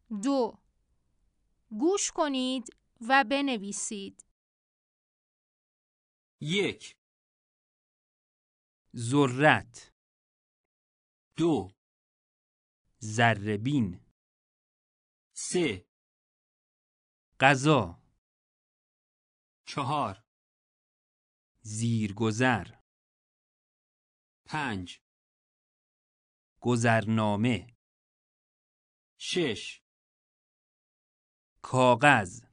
2. گوش کنید و بنویسید. 1. ذرت. 2. ذره‌بین. 3. غذا. 4. زیرگذر. 5. گذرنامه. 6. کاغذ.